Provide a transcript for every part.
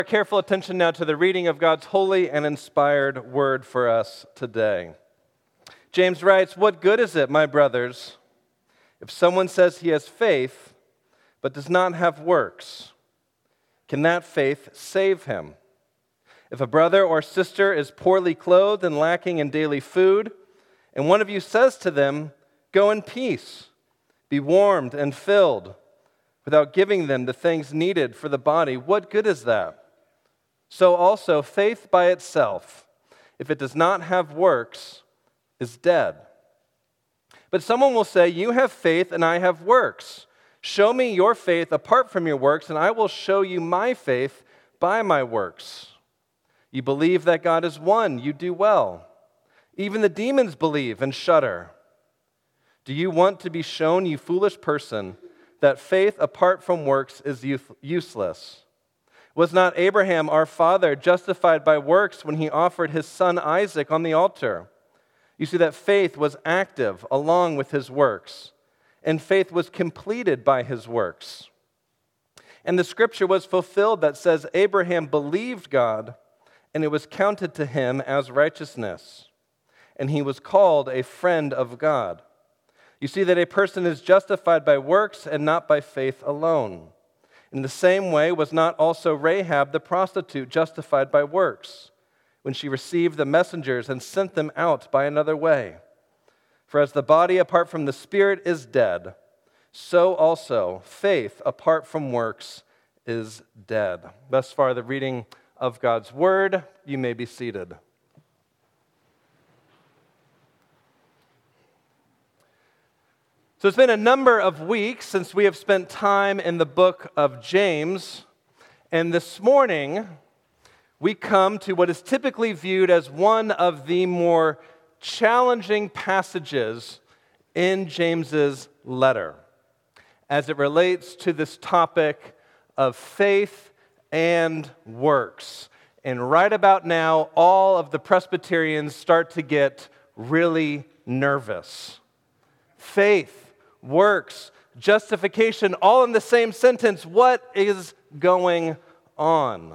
Careful attention now to the reading of God's holy and inspired word for us today. James writes, "What good is it, my brothers, if someone says he has faith but does not have works? Can that faith save him? If a brother or sister is poorly clothed and lacking in daily food, and one of you says to them, 'Go in peace, be warmed and filled,' without giving them the things needed for the body, what good is that? So also, faith by itself, if it does not have works, is dead. But someone will say, 'You have faith and I have works. Show me your faith apart from your works, and I will show you my faith by my works.' You believe that God is one, you do well. Even the demons believe and shudder. Do you want to be shown, you foolish person, that faith apart from works is useless? Was not Abraham, our father, justified by works when he offered his son Isaac on the altar? You see that faith was active along with his works, and faith was completed by his works. And the scripture was fulfilled that says, Abraham believed God, and it was counted to him as righteousness, and he was called a friend of God. You see that a person is justified by works and not by faith alone. In the same way, was not also Rahab the prostitute justified by works, when she received the messengers and sent them out by another way? For as the body apart from the spirit is dead, so also faith apart from works is dead." Thus far, the reading of God's word. You may be seated. So it's been a number of weeks since we have spent time in the book of James, and this morning we come to what is typically viewed as one of the more challenging passages in James's letter as it relates to this topic of faith and works. And right about now, all of the Presbyterians start to get really nervous. Faith, works, justification, all in the same sentence. What is going on?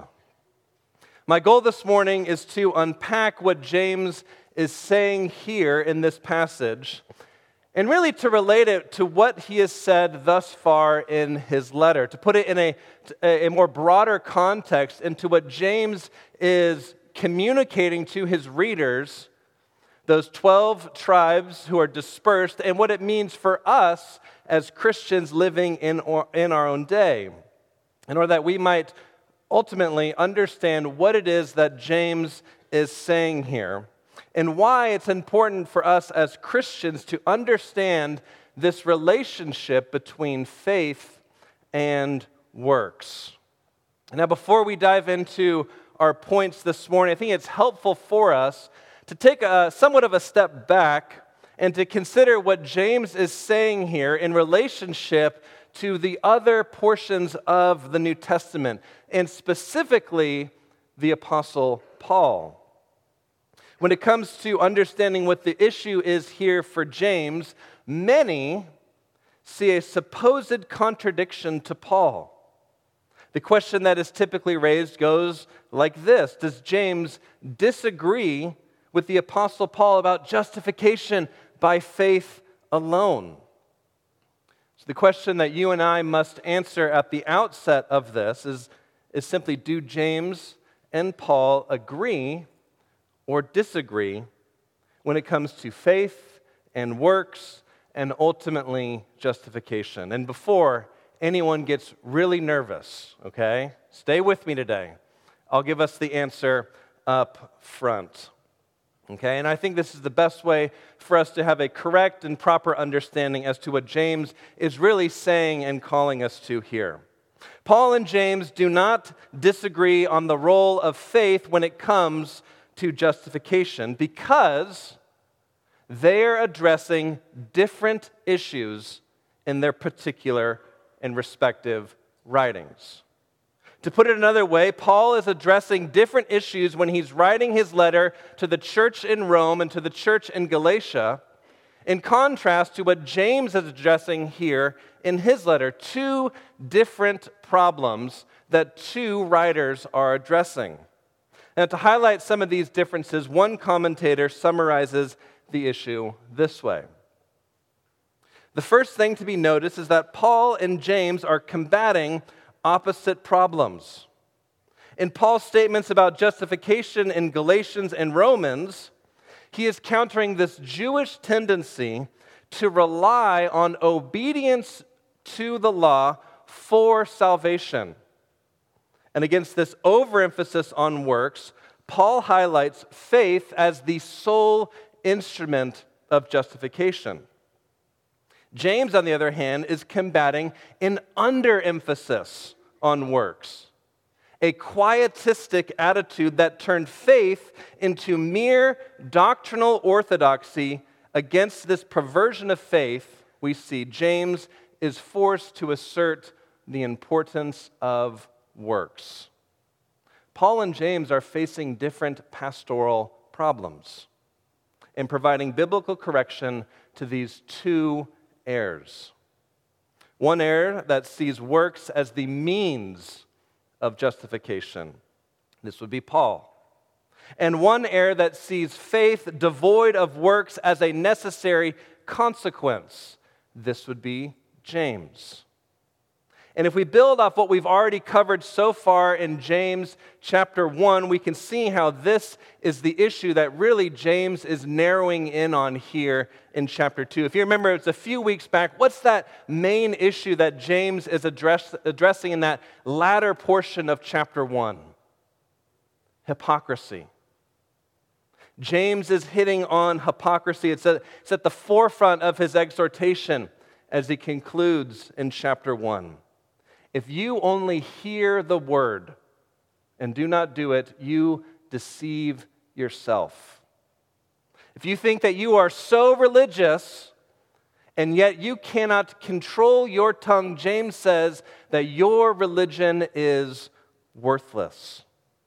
My goal this morning is to unpack what James is saying here in this passage, and really to relate it to what he has said thus far in his letter, to put it in a more broader context into what James is communicating to his readers, those 12 tribes who are dispersed, and what it means for us as Christians living in our own day, in order that we might ultimately understand what it is that James is saying here, and why it's important for us as Christians to understand this relationship between faith and works. Now, before we dive into our points this morning, I think it's helpful for us to take somewhat of a step back and to consider what James is saying here in relationship to the other portions of the New Testament, and specifically the Apostle Paul. When it comes to understanding what the issue is here for James, many see a supposed contradiction to Paul. The question that is typically raised goes like this: does James disagree with the Apostle Paul about justification by faith alone? So the question that you and I must answer at the outset of this is simply, do James and Paul agree or disagree when it comes to faith and works and ultimately justification? And before anyone gets really nervous, okay, stay with me today. I'll give us the answer up front. Okay, and I think this is the best way for us to have a correct and proper understanding as to what James is really saying and calling us to here. Paul and James do not disagree on the role of faith when it comes to justification, because they are addressing different issues in their particular and respective writings. To put it another way, Paul is addressing different issues when he's writing his letter to the church in Rome and to the church in Galatia, in contrast to what James is addressing here in his letter. Two different problems that two writers are addressing. Now, to highlight some of these differences, one commentator summarizes the issue this way. The first thing to be noticed is that Paul and James are combating opposite problems. In Paul's statements about justification in Galatians and Romans, he is countering this Jewish tendency to rely on obedience to the law for salvation. And against this overemphasis on works, Paul highlights faith as the sole instrument of justification. James, on the other hand, is combating an underemphasis on works, a quietistic attitude that turned faith into mere doctrinal orthodoxy. Against this perversion of faith, we see James is forced to assert the importance of works. Paul and James are facing different pastoral problems in providing biblical correction to these two errors. One error that sees works as the means of justification. This would be Paul. And one error that sees faith devoid of works as a necessary consequence. This would be James. And if we build off what we've already covered so far in James chapter 1, we can see how this is the issue that really James is narrowing in on here in chapter 2. If you remember, it's a few weeks back. What's that main issue that James is addressing in that latter portion of chapter 1? Hypocrisy. James is hitting on hypocrisy. It's at the forefront of his exhortation as he concludes in chapter 1. If you only hear the word and do not do it, you deceive yourself. If you think that you are so religious and yet you cannot control your tongue, James says that your religion is worthless.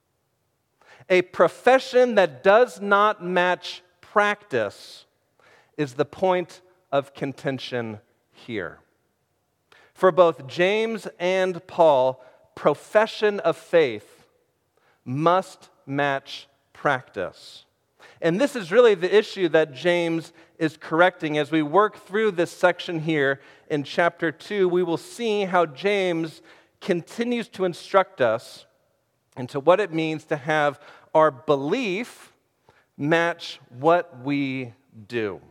A profession that does not match practice is the point of contention here. For both James and Paul, profession of faith must match practice. And this is really the issue that James is correcting. As we work through this section here in chapter 2, we will see how James continues to instruct us into what it means to have our belief match what we do.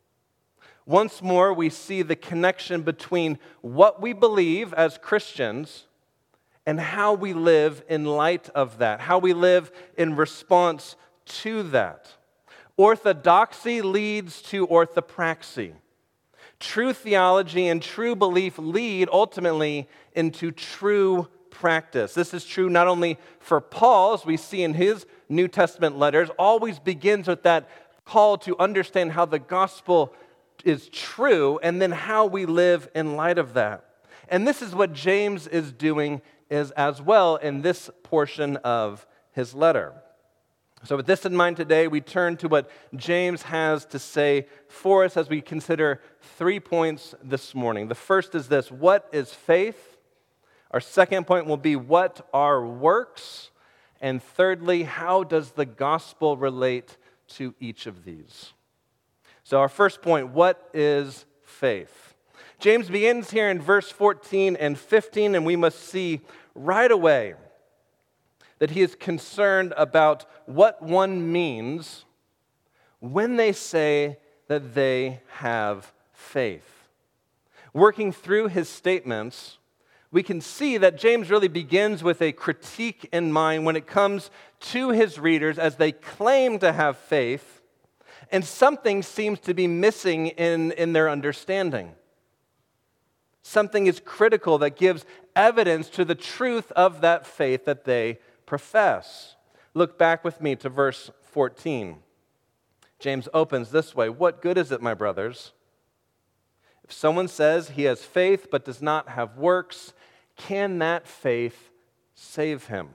Once more, we see the connection between what we believe as Christians and how we live in light of that, how we live in response to that. Orthodoxy leads to orthopraxy. True theology and true belief lead ultimately into true practice. This is true not only for Paul, as we see in his New Testament letters, always begins with that call to understand how the gospel is true and then how we live in light of that. And this is what James is doing as well in this portion of his letter. So with this in mind today, we turn to what James has to say for us as we consider 3 points this morning. The first is this: what is faith? Our second point will be, what are works? And thirdly, how does the gospel relate to each of these? So our first point, what is faith? James begins here in verse 14 and 15, and we must see right away that he is concerned about what one means when they say that they have faith. Working through his statements, we can see that James really begins with a critique in mind when it comes to his readers as they claim to have faith, and something seems to be missing in their understanding. Something is critical that gives evidence to the truth of that faith that they profess. Look back with me to verse 14. James opens this way: what good is it, my brothers, if someone says he has faith but does not have works? Can that faith save him?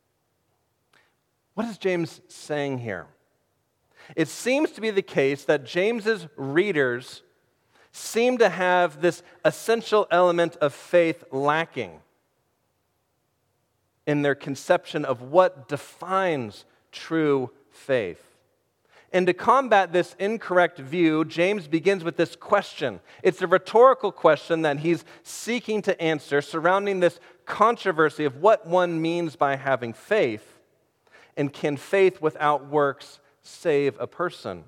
What is James saying here? It seems to be the case that James's readers seem to have this essential element of faith lacking. in their conception of what defines true faith. And to combat this incorrect view, James begins with this question. It's a rhetorical question that he's seeking to answer surrounding this controversy of what one means by having faith, and can faith without works save a person?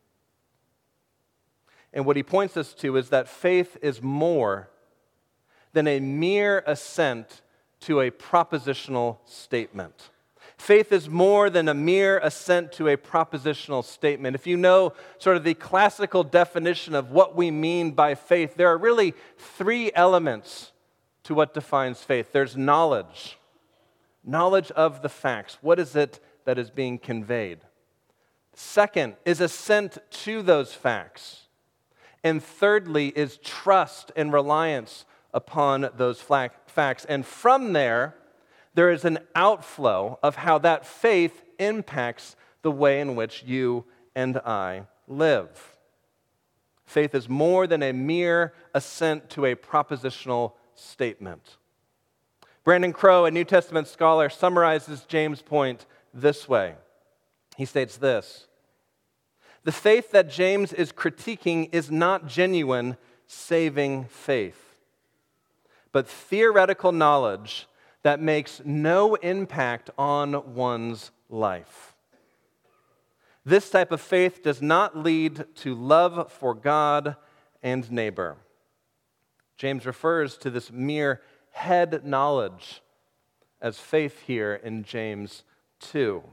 And what he points us to is that faith is more than a mere assent to a propositional statement. Faith is more than a mere assent to a propositional statement. If you know sort of the classical definition of what we mean by faith, there are really three elements to what defines faith. There's knowledge of the facts. What is it that is being conveyed? Second is assent to those facts. And thirdly is trust and reliance upon those facts. And from there is an outflow of how that faith impacts the way in which you and I live. Faith is more than a mere assent to a propositional statement. Brandon Crowe, a New Testament scholar, summarizes James' point this way. He states this: the faith that James is critiquing is not genuine, saving faith, but theoretical knowledge that makes no impact on one's life. This type of faith does not lead to love for God and neighbor. James refers to this mere head knowledge as faith here in James 2.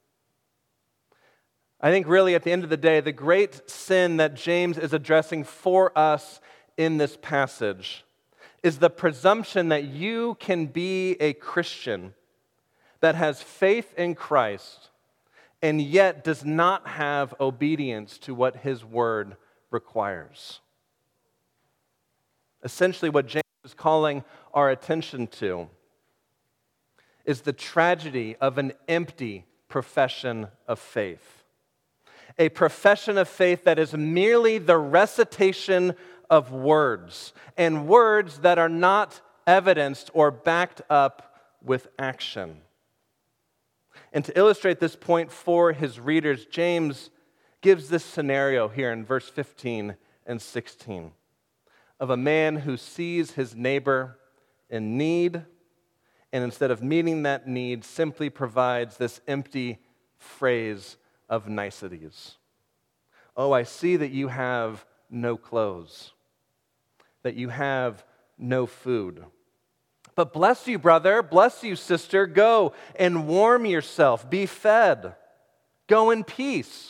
I think really at the end of the day, the great sin that James is addressing for us in this passage is the presumption that you can be a Christian that has faith in Christ and yet does not have obedience to what His Word requires. Essentially, what James is calling our attention to is the tragedy of an empty profession of faith. A profession of faith that is merely the recitation of words, and words that are not evidenced or backed up with action. And to illustrate this point for his readers, James gives this scenario here in verse 15 and 16 of a man who sees his neighbor in need, and instead of meeting that need, simply provides this empty phrase of niceties. Oh, I see that you have no clothes, that you have no food. But bless you, brother, bless you, sister, go and warm yourself, be fed, go in peace.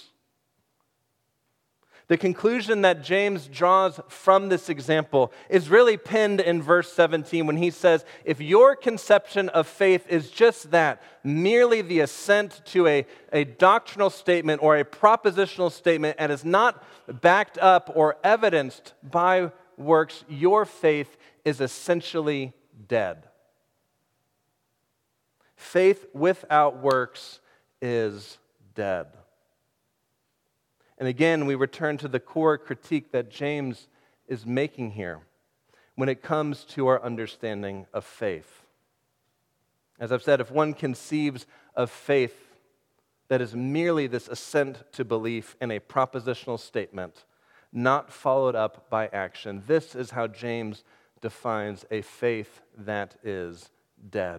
The conclusion that James draws from this example is really pinned in verse 17 when he says, if your conception of faith is just that, merely the assent to a doctrinal statement or a propositional statement and is not backed up or evidenced by works, your faith is essentially dead. Faith without works is dead. And again, we return to the core critique that James is making here when it comes to our understanding of faith. As I've said, if one conceives of faith that is merely this assent to belief in a propositional statement, not followed up by action, this is how James defines a faith that is dead.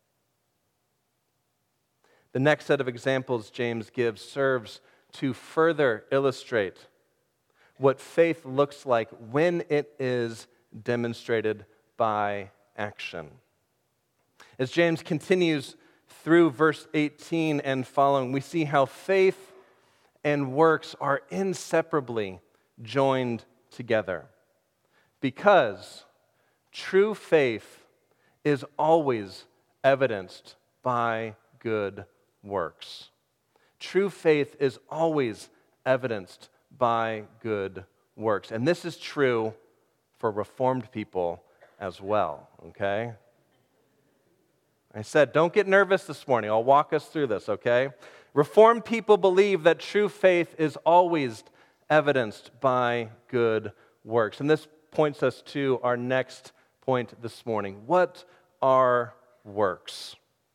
The next set of examples James gives serves to further illustrate what faith looks like when it is demonstrated by action. As James continues through verse 18 and following, we see how faith and works are inseparably joined together, because true faith is always evidenced by good works. True faith is always evidenced by good works. And this is true for Reformed people as well, okay? I said, don't get nervous this morning. I'll walk us through this, okay? Reformed people believe that true faith is always evidenced by good works. And this points us to our next point this morning. What are works?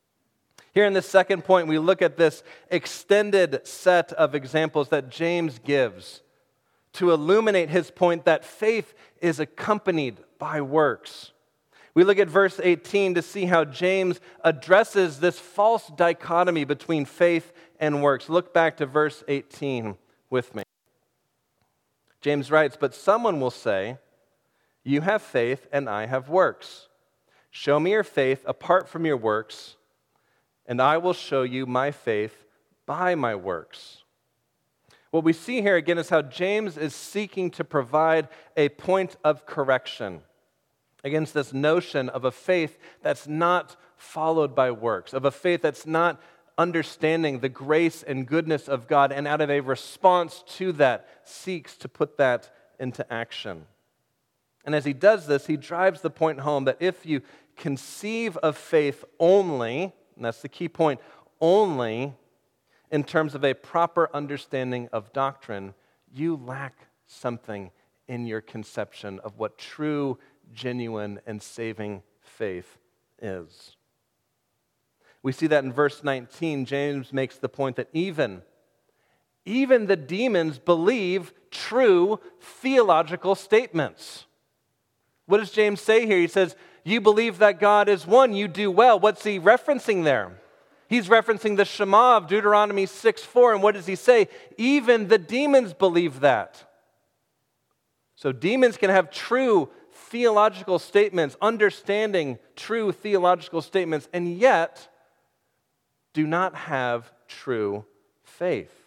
Here in the second point, we look at this extended set of examples that James gives to illuminate his point that faith is accompanied by works. We look at verse 18 to see how James addresses this false dichotomy between faith and works. Look back to verse 18 with me. James writes, "But someone will say, 'You have faith and I have works. Show me your faith apart from your works, and I will show you my faith by my works.'" What we see here again is how James is seeking to provide a point of correction against this notion of a faith that's not followed by works, of a faith that's not understanding the grace and goodness of God, and out of a response to that, seeks to put that into action. And as he does this, he drives the point home that if you conceive of faith only, and that's the key point, only in terms of a proper understanding of doctrine, you lack something in your conception of what true, genuine, and saving faith is. We see that in verse 19, James makes the point that even the demons believe true theological statements. What does James say here? He says, you believe that God is one, you do well. What's he referencing there? He's referencing the Shema of Deuteronomy 6:4, and what does he say? Even the demons believe that. So demons can have true theological statements, understanding true theological statements, and yet do not have true faith.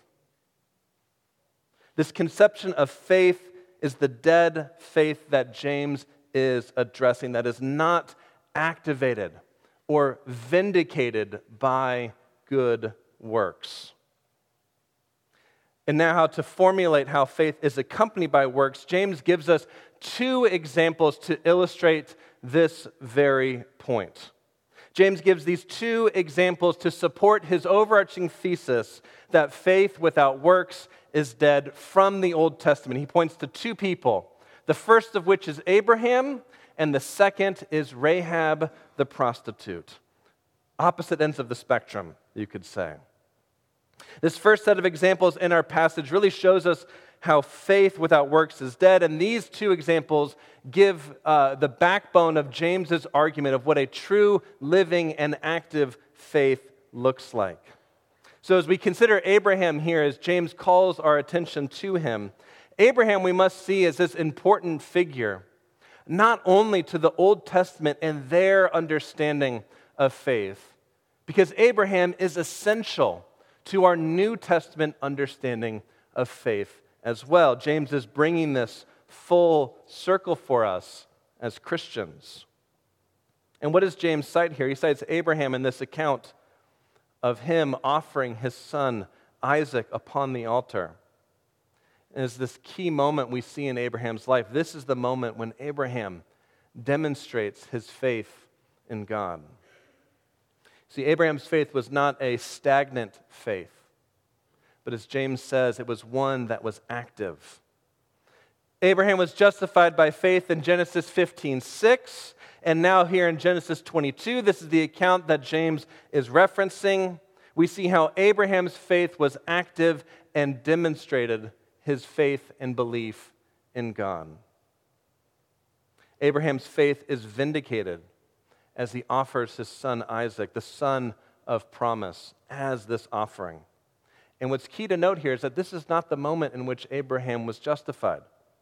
This conception of faith is the dead faith that James is addressing, that is not activated or vindicated by good works. And now, how to formulate how faith is accompanied by works, James gives us two examples to illustrate this very point. James gives these two examples to support his overarching thesis that faith without works is dead from the Old Testament. He points to two people, the first of which is Abraham, and the second is Rahab the prostitute. Opposite ends of the spectrum, you could say. This first set of examples in our passage really shows us how faith without works is dead, and these two examples give the backbone of James's argument of what a true, living, and active faith looks like. So as we consider Abraham here, as James calls our attention to him, Abraham we must see as this important figure, not only to the Old Testament and their understanding of faith, because Abraham is essential to our New Testament understanding of faith as well. James is bringing this full circle for us as Christians. And what does James cite here? He cites Abraham in this account of him offering his son Isaac upon the altar. And it's this key moment we see in Abraham's life. This is the moment when Abraham demonstrates his faith in God. See, Abraham's faith was not a stagnant faith, but as James says, it was one that was active. Abraham was justified by faith in Genesis 15:6, and now here in Genesis 22, this is the account that James is referencing. We see how Abraham's faith was active and demonstrated his faith and belief in God. Abraham's faith is vindicated as he offers his son Isaac, the son of promise, as this offering. And what's key to note here is that this is not the moment in which Abraham was justified.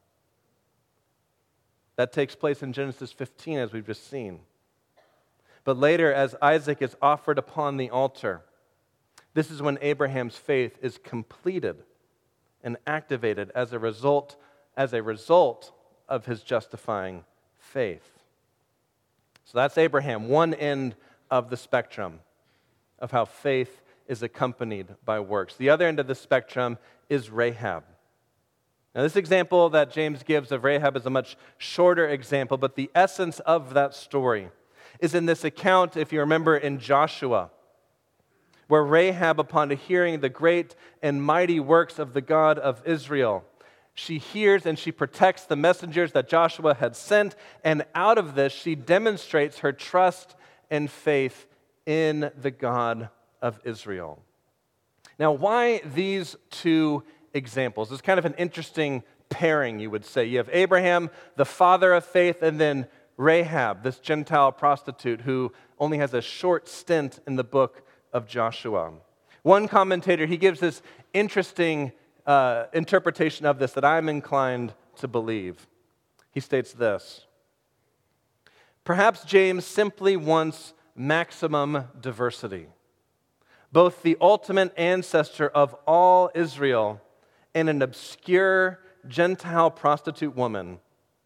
That takes place in Genesis 15, as we've just seen. But later, as Isaac is offered upon the altar, this is when Abraham's faith is completed and activated as a result of his justifying faith. So that's Abraham, one end of the spectrum of how faith is accompanied by works. The other end of the spectrum is Rahab. Now, this example that James gives of Rahab is a much shorter example, but the essence of that story is in this account, if you remember, in Joshua, where Rahab, upon hearing the great and mighty works of the God of Israel, she hears and she protects the messengers that Joshua had sent, and out of this, she demonstrates her trust and faith in the God of Israel. Now, why these two examples? It's kind of an interesting pairing, you would say. You have Abraham, the father of faith, and then Rahab, this Gentile prostitute who only has a short stint in the book of Joshua. One commentator, he gives this interesting interpretation of this that I'm inclined to believe. He states this: perhaps James simply wants maximum diversity. Both the ultimate ancestor of all Israel and an obscure Gentile prostitute woman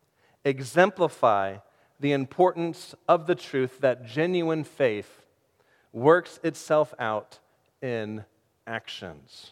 exemplify the importance of the truth that genuine faith works itself out in actions.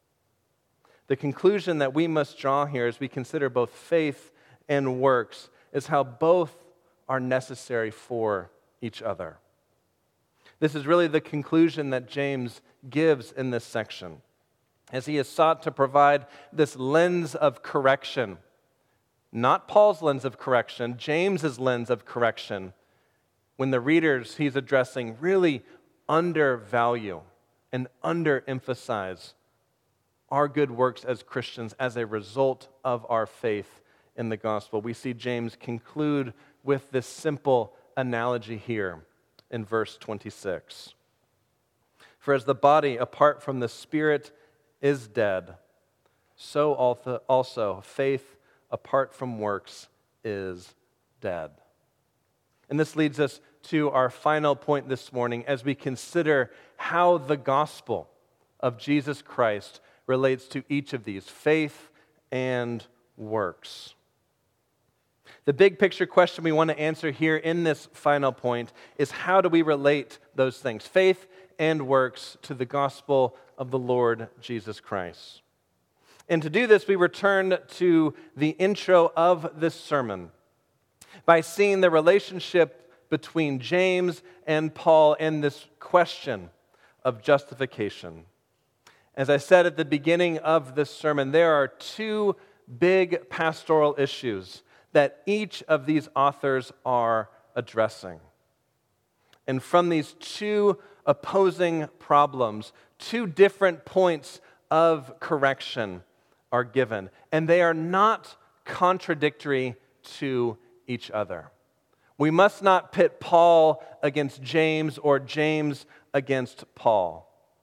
The conclusion that we must draw here as we consider both faith and works is how both are necessary for each other. This is really the conclusion that James gives in this section, as he has sought to provide this lens of correction. Not Paul's lens of correction, James's lens of correction, when the readers he's addressing really undervalue and underemphasize our good works as Christians as a result of our faith in the gospel. We see James conclude with this simple analogy here in verse 26. For as the body apart from the spirit is dead, so also faith apart from works is dead. And this leads us to our final point this morning as we consider how the gospel of Jesus Christ relates to each of these, faith and works. The big picture question we want to answer here in this final point is, how do we relate those things, faith and works, to the gospel of the Lord Jesus Christ? And to do this, we return to the intro of this sermon by seeing the relationship between James and Paul and this question of justification. As I said at the beginning of this sermon, there are two big pastoral issues that each of these authors are addressing. And from these two opposing problems, two different points of correction are given, and they are not contradictory to each other. We must not pit Paul against James or James against Paul.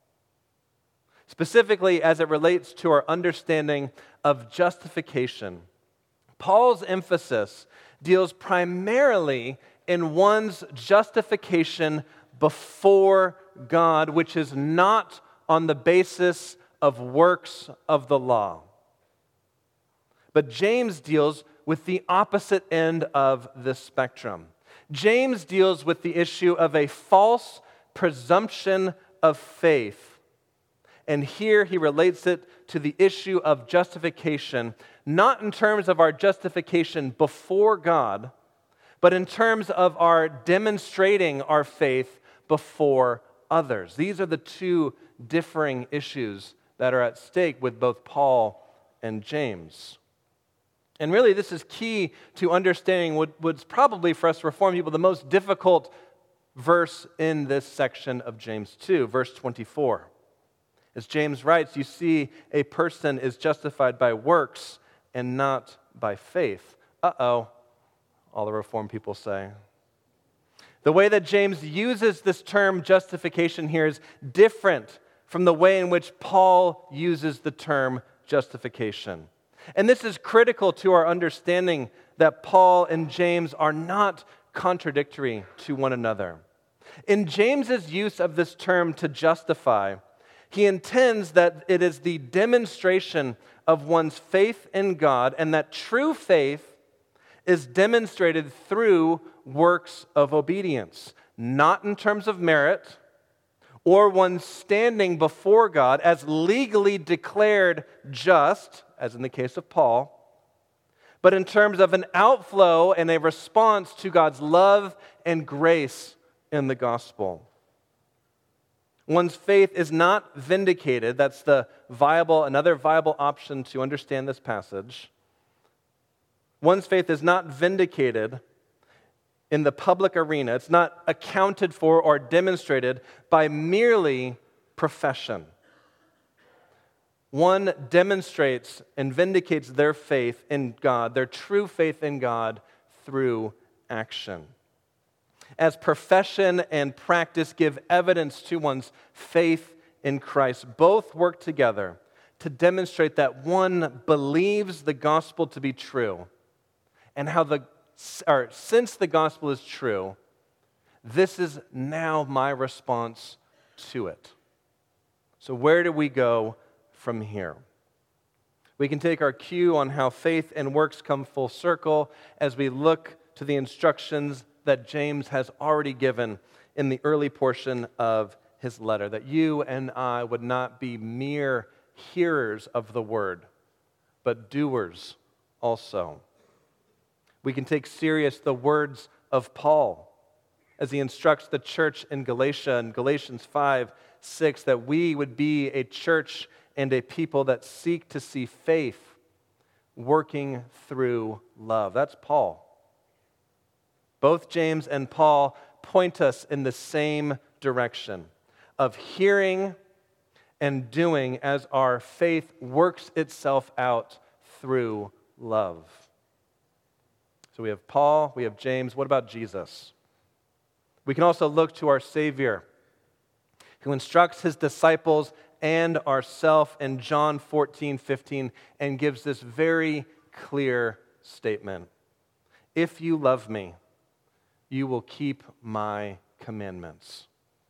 Specifically, as it relates to our understanding of justification, Paul's emphasis deals primarily in one's justification before God, which is not on the basis of works of the law. But James deals with the opposite end of this spectrum. James deals with the issue of a false presumption of faith. And here he relates it to the issue of justification, not in terms of our justification before God, but in terms of our demonstrating our faith before others. These are the two differing issues that are at stake with both Paul and James. And really, this is key to understanding what's probably, for us Reformed people, the most difficult verse in this section of James 2, verse 24. As James writes, you see a person is justified by works and not by faith. Uh-oh, all the Reformed people say. The way that James uses this term justification here is different from the way in which Paul uses the term justification. And this is critical to our understanding that Paul and James are not contradictory to one another. In James's use of this term to justify, he intends that it is the demonstration of one's faith in God, and that true faith is demonstrated through works of obedience, not in terms of merit or one standing before God as legally declared just, as in the case of Paul, but in terms of an outflow and a response to God's love and grace in the gospel. One's faith is not vindicated. That's another viable option to understand this passage. One's faith is not vindicated in the public arena. It's not accounted for or demonstrated by merely profession. One demonstrates and vindicates their faith in God, their true faith in God, through action. As profession and practice give evidence to one's faith in Christ, both work together to demonstrate that one believes the gospel to be true, and since the gospel is true, this is now my response to it. So where do we go from here? We can take our cue on how faith and works come full circle as we look to the instructions that James has already given in the early portion of his letter, that you and I would not be mere hearers of the word, but doers also. We can take serious the words of Paul as he instructs the church in Galatia, in Galatians 5:6, that we would be a church and a people that seek to see faith working through love. That's Paul. Both James and Paul point us in the same direction of hearing and doing as our faith works itself out through love. So we have Paul, we have James. What about Jesus? We can also look to our Savior, who instructs his disciples and ourselves in John 14:15 and gives this very clear statement. If you love me, you will keep my commandments.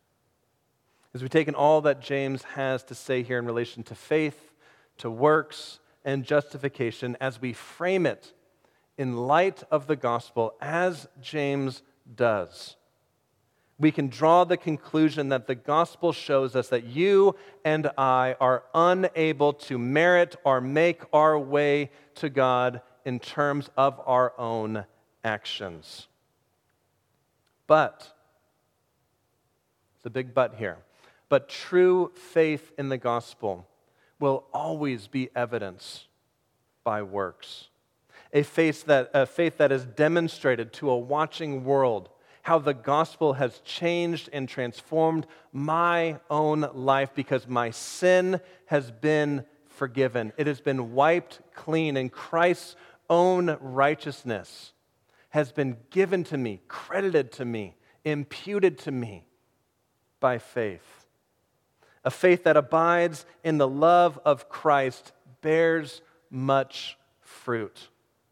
As we've taken all that James has to say here in relation to faith, to works, and justification, as we frame it in light of the gospel, as James does, we can draw the conclusion that the gospel shows us that you and I are unable to merit or make our way to God in terms of our own actions. But, it's a big but here, but true faith in the gospel will always be evidenced by works. A faith that is demonstrated to a watching world how the gospel has changed and transformed my own life because my sin has been forgiven. It has been wiped clean, and Christ's own righteousness has been given to me, credited to me, imputed to me by faith. A faith that abides in the love of Christ bears much fruit.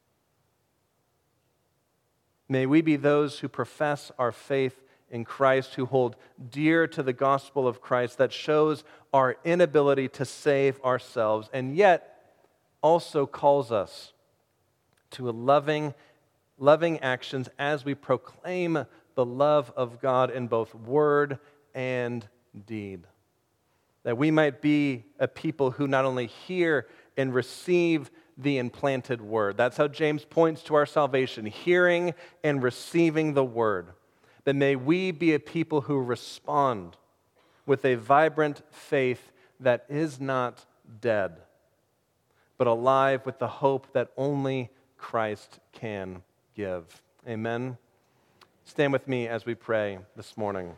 May we be those who profess our faith in Christ, who hold dear to the gospel of Christ that shows our inability to save ourselves, and yet also calls us to a loving actions as we proclaim the love of God in both word and deed. That we might be a people who not only hear and receive the implanted word. That's how James points to our salvation, hearing and receiving the word. But may we be a people who respond with a vibrant faith that is not dead, but alive with the hope that only Christ can give. Amen. Stand with me as we pray this morning.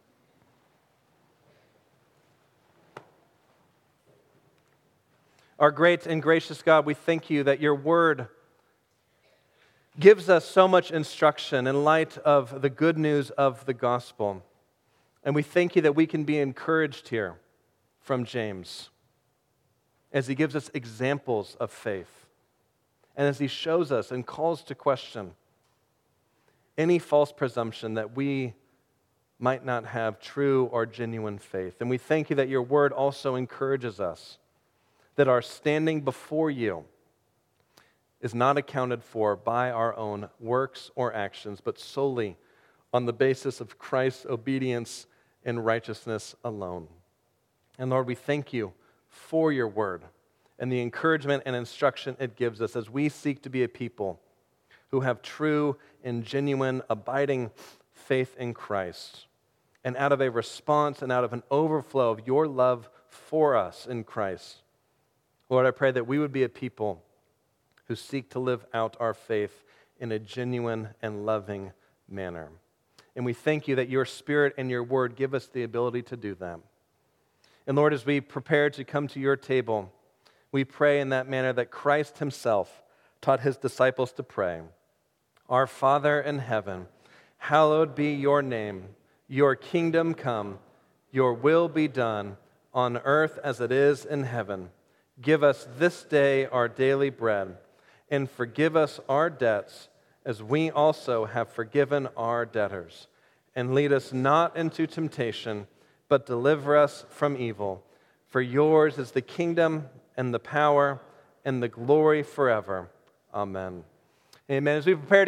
Our great and gracious God, we thank you that your word gives us so much instruction in light of the good news of the gospel. And we thank you that we can be encouraged here from James as he gives us examples of faith and as he shows us and calls to question any false presumption that we might not have true or genuine faith. And we thank you that your word also encourages us that our standing before you is not accounted for by our own works or actions, but solely on the basis of Christ's obedience and righteousness alone. And Lord, we thank you for your word and the encouragement and instruction it gives us as we seek to be a people who have true and genuine abiding faith in Christ. And out of a response and out of an overflow of your love for us in Christ, Lord, I pray that we would be a people who seek to live out our faith in a genuine and loving manner. And we thank you that your Spirit and your word give us the ability to do that. And Lord, as we prepare to come to your table, we pray in that manner that Christ himself taught his disciples to pray. Our Father in heaven, hallowed be your name. Your kingdom come, your will be done on earth as it is in heaven. Give us this day our daily bread, and forgive us our debts as we also have forgiven our debtors. And lead us not into temptation, but deliver us from evil. For yours is the kingdom and the power and the glory forever. Amen. Amen. As we prepare